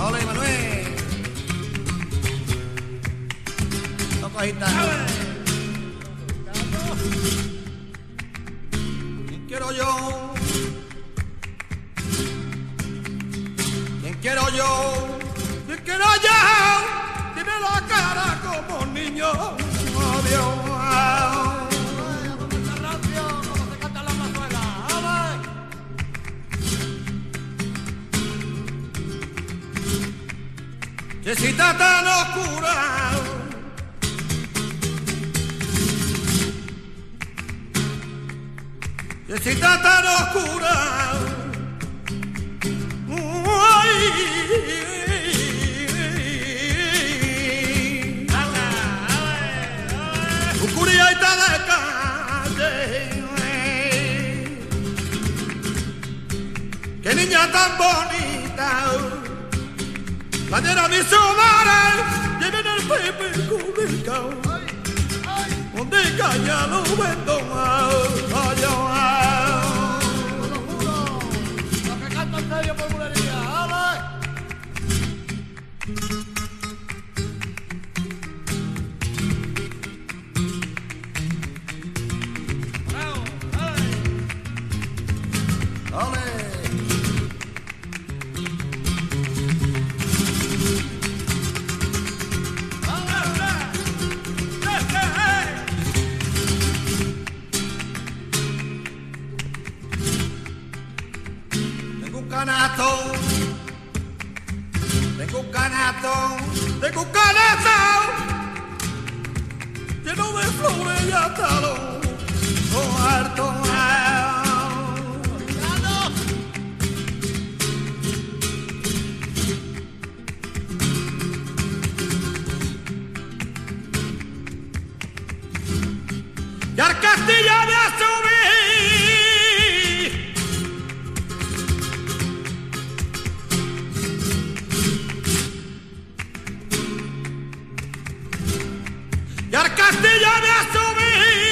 Ole, Manuel. Toco gitano. ¿Quién quiero yo? ¿Quién quiero yo? ¿Quién quiero yo? Tiene la cara como un niño. Adiós. Que si está tan oscura, que si está tan oscura, oscuridad está de calle, qué niña tan bonita. La nena mi madre lleven el pepe con el cao, donde caña lo vendo Lo que canta en serio por bulería, ¡ale! Tengo un canasto, tengo un canasto, tengo un canasto lleno de flores y hasta los hartos. Y al castillo de subí, y al castillo de subí,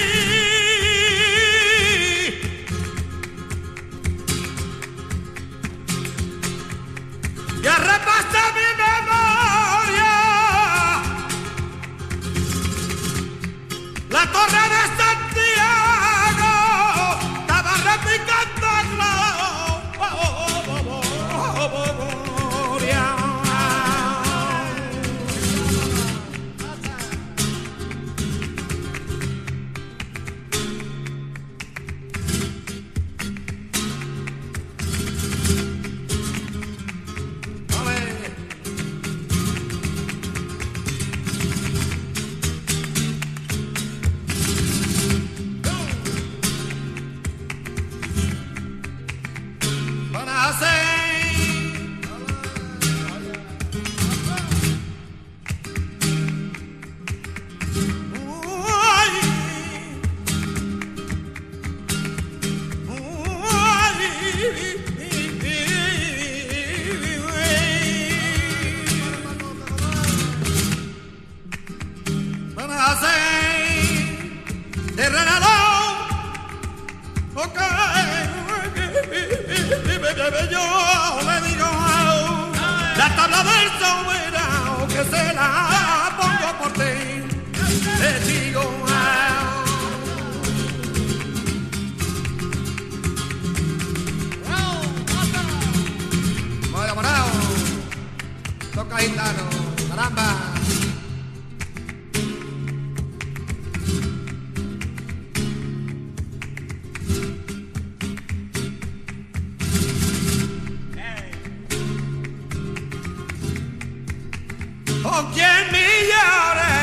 y a repasar mi memoria, la torre de Santiago estaba repicando en la memoria. Yo le digo la tabla del soberano que se la pongo por ti. Le digo muy enamorado, toca gitano, caramba. Con quien me llore,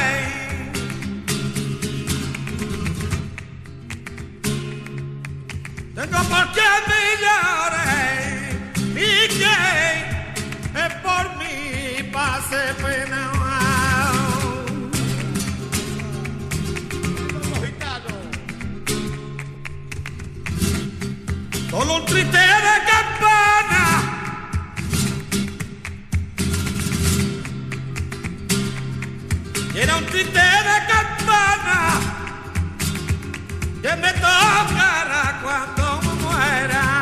tengo por quien me llore, y que es por mí pase pena. Solo un triste de campana era un triste de campana que me tocará cuando muera.